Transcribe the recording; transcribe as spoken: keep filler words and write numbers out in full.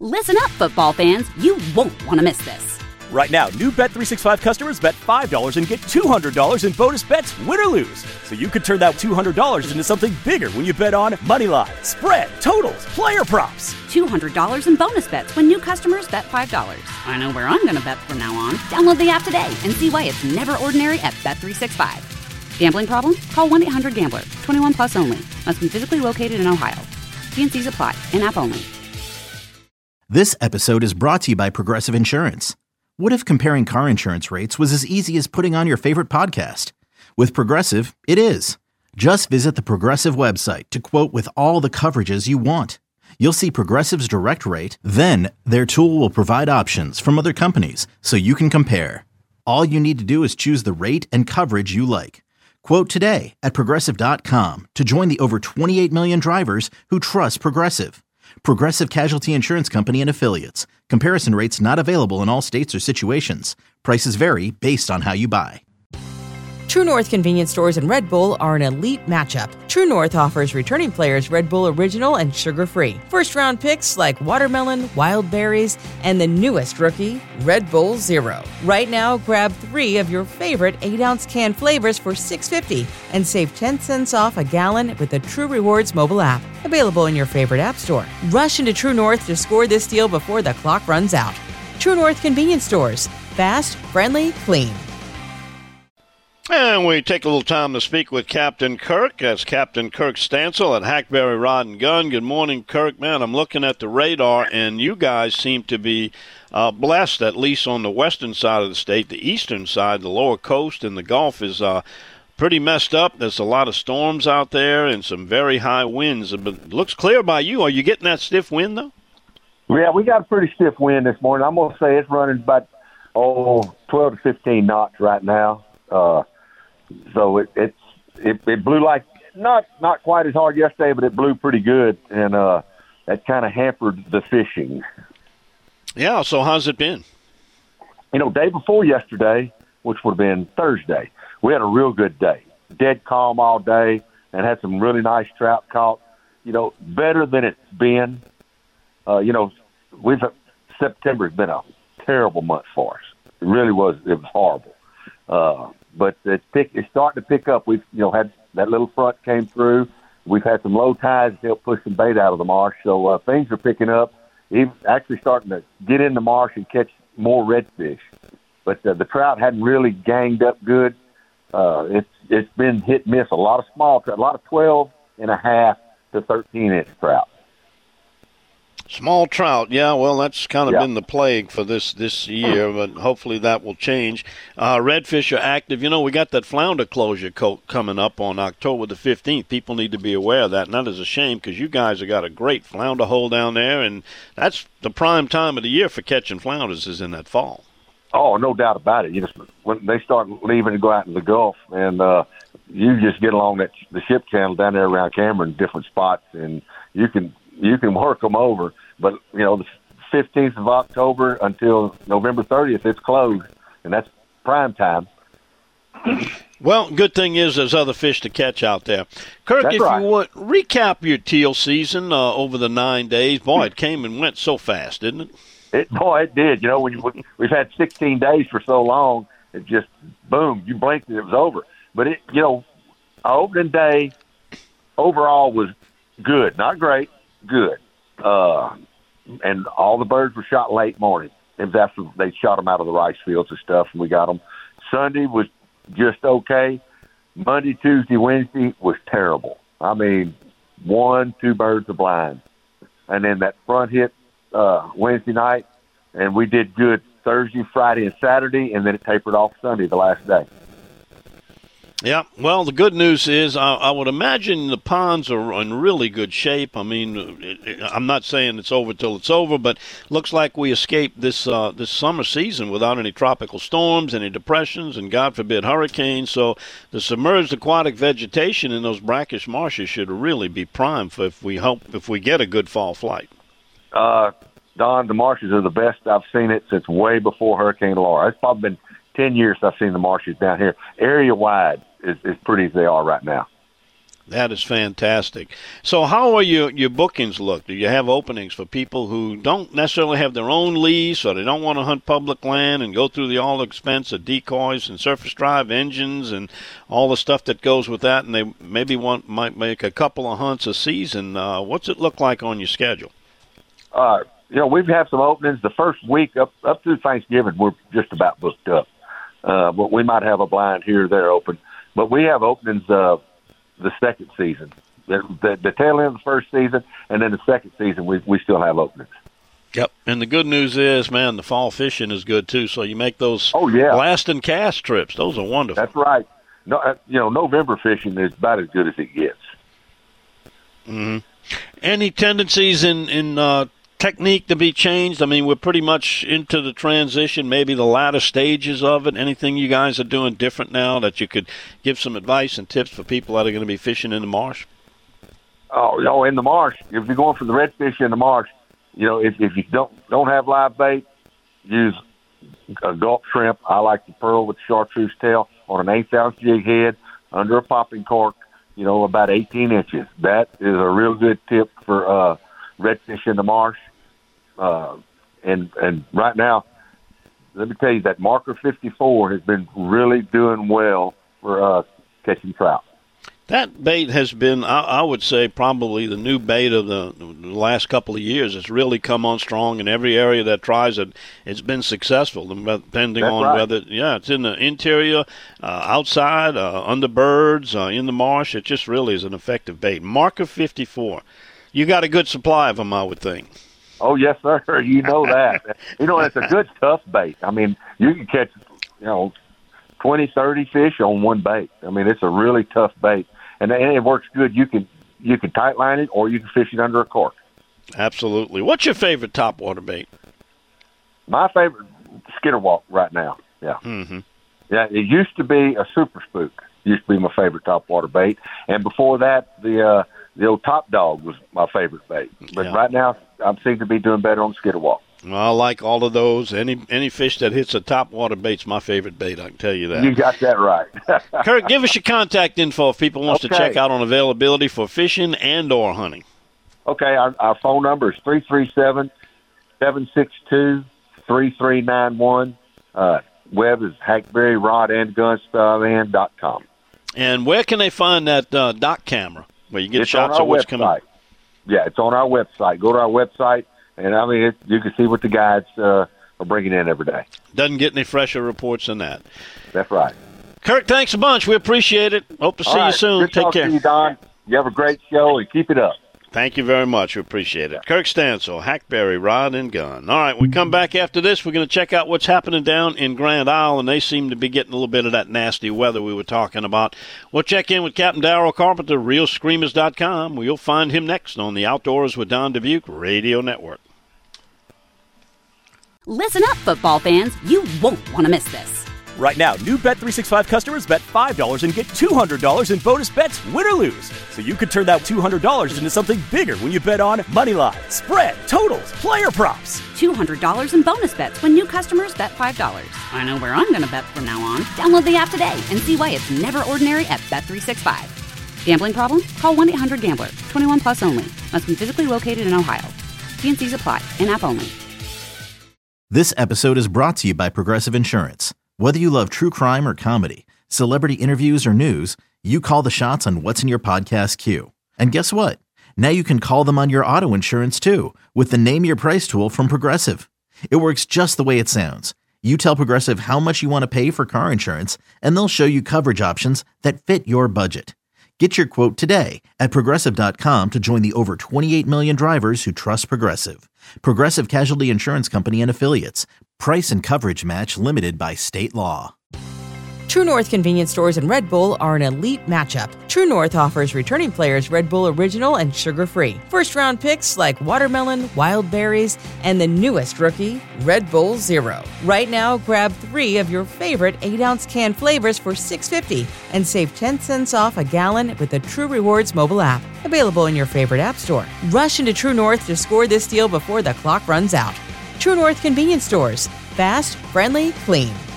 Listen up, football fans. You won't want to miss this. Right now, new Bet three sixty-five customers bet five dollars and get two hundred dollars in bonus bets, win or lose. So you could turn that two hundred dollars into something bigger when you bet on money line, spread, totals, player props. two hundred dollars in bonus bets when new customers bet five dollars. I know where I'm going to bet from now on. Download the app today and see why it's never ordinary at Bet three sixty-five. Gambling problem? Call one eight hundred gambler. twenty-one plus only. Must be physically located in Ohio. T and C's apply. In-app only. This episode is brought to you by Progressive Insurance. What if comparing car insurance rates was as easy as putting on your favorite podcast? With Progressive, it is. Just visit the Progressive website to quote with all the coverages you want. You'll see Progressive's direct rate, then their tool will provide options from other companies so you can compare. All you need to do is choose the rate and coverage you like. Quote today at Progressive dot com to join the over twenty-eight million drivers who trust Progressive. Progressive Casualty Insurance Company and Affiliates. Comparison rates not available in all states or situations. Prices vary based on how you buy. True North convenience stores and Red Bull are an elite matchup. True North offers returning players Red Bull Original and sugar-free. First-round picks like watermelon, wild berries, and the newest rookie, Red Bull Zero. Right now, grab three of your favorite eight ounce can flavors for six dollars and fifty cents and save ten cents off a gallon with the True Rewards mobile app. Available in your favorite app store. Rush into True North to score this deal before the clock runs out. True North convenience stores. Fast, friendly, clean. And we take a little time to speak with Captain Kirk. That's Captain Kirk Stansel at Hackberry Rod and Gun. Good morning, Kirk. Man, I'm looking at the radar, and you guys seem to be uh, blessed, at least on the western side of the state. The eastern side, the lower coast, and the Gulf is uh, pretty messed up. There's a lot of storms out there and some very high winds. But it looks clear by you. Are you getting that stiff wind, though? Yeah, we got a pretty stiff wind this morning. I'm going to say it's running about, oh, twelve to fifteen knots right now. Uh So it, it's it, it blew like not not quite as hard yesterday, but it blew pretty good, and uh, that kind of hampered the fishing. Yeah. So how's it been? You know, day before yesterday, which would have been Thursday, we had a real good day. Dead calm all day, and had some really nice trout caught. You know, better than it's been. Uh, you know, we've September has been a terrible month for us. It really was. It was horrible. Uh, But it's, pick, it's starting to pick up. We've, you know, had that little front came through. We've had some low tides to help push some bait out of the marsh. So uh, things are picking up. Even actually starting to get in the marsh and catch more redfish. But uh, the trout hadn't really ganged up good. Uh, it's it's been hit and miss. A lot of small trout, a lot of twelve and a half to thirteen inch trout. Small trout, yeah, well, that's kind of yeah. been the plague for this, this year, but hopefully that will change. Uh, redfish are active. You know, we got that flounder closure co- coming up on October the fifteenth. People need to be aware of that, and that is a shame because you guys have got a great flounder hole down there, and that's the prime time of the year for catching flounders is in that fall. Oh, no doubt about it. You just when they start leaving and go out in the Gulf, and uh, you just get along that the ship channel down there around Cameron, different spots, and you can you can work them over. But you know, the fifteenth of October until November thirtieth, it's closed, and that's prime time. Well, good thing is there's other fish to catch out there. Kirk, That's if right. you would, recap your teal season uh, over the nine days. Boy, it came and went so fast, didn't it? It boy, it did. You know, when you, we've had sixteen days for so long, it just boom, you blinked and it was over. But it, you know, our opening day overall was good, not great, good. Uh, and all the birds were shot late morning. It was after they shot them out of the rice fields and stuff, and we got them. Sunday was just okay. Monday, Tuesday, Wednesday was terrible. I mean, one, two birds are blind. And then that front hit uh, Wednesday night, and we did good Thursday, Friday, and Saturday, and then it tapered off Sunday, the last day. Yeah, well, the good news is I, I would imagine the ponds are in really good shape. I mean, it, it, I'm not saying it's over till it's over, but looks like we escaped this uh, this summer season without any tropical storms, any depressions, and God forbid hurricanes. So the submerged aquatic vegetation in those brackish marshes should really be primed for if we hope if we get a good fall flight. Uh, Don, the marshes are the best I've seen it since way before Hurricane Laura. It's probably been ten years I've seen the marshes down here, area-wide. Is as pretty as they are right now. That is fantastic. So how are your, your bookings look? Do you have openings for people who don't necessarily have their own lease or they don't want to hunt public land and go through the all expense of decoys and surface drive engines and all the stuff that goes with that, and they maybe want might make a couple of hunts a season? Uh, what's it look like on your schedule? Uh, you know, we've had some openings. The first week up, up through Thanksgiving, we're just about booked up. Uh, but we might have a blind here or there open. But we have openings uh, the second season, the, the, the tail end of the first season, and then the second season we we still have openings. Yep, and the good news is, man, the fall fishing is good too. So you make those oh yeah blast and cast trips; those are wonderful. That's right. No, uh, you know, November fishing is about as good as it gets. Mm-hmm. Any tendencies in in uh, technique to be changed? I mean, we're pretty much into the transition, maybe the latter stages of it. Anything you guys are doing different now that you could give some advice and tips for people that are going to be fishing in the marsh? Oh, you know, in the marsh, if you're going for the redfish in the marsh, you know, if, if you don't don't have live bait, use a Gulp shrimp. I like the pearl with chartreuse tail on an eighth ounce jig head under a popping cork, you know, about eighteen inches. That is a real good tip for uh, redfish in the marsh. Uh, and and right now, let me tell you that Marker fifty-four has been really doing well for uh, catching trout. That bait has been, I, I would say, probably the new bait of the, the last couple of years. It's really come on strong in every area that tries it. It's been successful, depending That's on right. whether, yeah, it's in the interior, uh, outside, uh, under birds, uh, in the marsh. It just really is an effective bait. Marker fifty-four. You got a good supply of them, I would think. Oh, yes, sir. You know that. You know, it's a good, tough bait. I mean, you can catch, you know, twenty, thirty fish on one bait. I mean, it's a really tough bait. And it works good. You can you can tight line it or you can fish it under a cork. Absolutely. What's your favorite topwater bait? My favorite, skitterwalk right now. Yeah. Mm-hmm. Yeah, it used to be a super spook. Used to be my favorite topwater bait. And before that, the uh, the old top dog was my favorite bait. But Yeah. right now, I seem to be doing better on skitterwalk. Well, I like all of those. Any any fish that hits a topwater bait's my favorite bait, I can tell you that. You got that right. Kurt, give us your contact info if people wants Okay. to check out on availability for fishing and or hunting. Okay, our, our phone number is three three seven, seven six two, three three nine one. Uh, web is hackberry rod and gun stuff dot com. And where can they find that uh, dock camera where you get It's shots on our of what's website. coming? Yeah, it's on our website. Go to our website, and I mean, it, you can see what the guides uh, are bringing in every day. Doesn't get any fresher reports than that. That's right. Kurt, thanks a bunch. We appreciate it. Hope to see All you right. soon. Good Take talking care. to you, Don. You have a great show, and keep it up. Thank you very much. We appreciate it. Kirk Stansel, Hackberry Rod and Gun. All right, we come back after this. We're going to check out what's happening down in Grand Isle, and they seem to be getting a little bit of that nasty weather we were talking about. We'll check in with Captain Darrell Carpenter, real screamers dot com. We'll find him next on the Outdoors with Don Dubuque Radio Network. Listen up, football fans. You won't want to miss this. Right now, new Bet three sixty-five customers bet five dollars and get two hundred dollars in bonus bets, win or lose. So you could turn that two hundred dollars into something bigger when you bet on moneyline, spread, totals, player props. two hundred dollars in bonus bets when new customers bet five dollars. I know where I'm going to bet from now on. Download the app today and see why it's never ordinary at Bet three sixty-five. Gambling problem? Call one eight hundred gambler. twenty-one plus only. Must be physically located in Ohio. T and C's apply. In-app only. This episode is brought to you by Progressive Insurance. Whether you love true crime or comedy, celebrity interviews or news, you call the shots on what's in your podcast queue. And guess what? Now you can call them on your auto insurance too with the Name Your Price tool from Progressive. It works just the way it sounds. You tell Progressive how much you want to pay for car insurance, and they'll show you coverage options that fit your budget. Get your quote today at Progressive dot com to join the over twenty-eight million drivers who trust Progressive. Progressive Casualty Insurance Company and Affiliates. Price and coverage match limited by state law. True North convenience stores and Red Bull are an elite matchup. True North offers returning players Red Bull Original and sugar-free. First-round picks like watermelon, wild berries, and the newest rookie, Red Bull Zero. Right now, grab three of your favorite eight ounce can flavors for six dollars and fifty cents and save ten cents off a gallon with the True Rewards mobile app. Available in your favorite app store. Rush into True North to score this deal before the clock runs out. True North convenience stores. Fast, friendly, clean.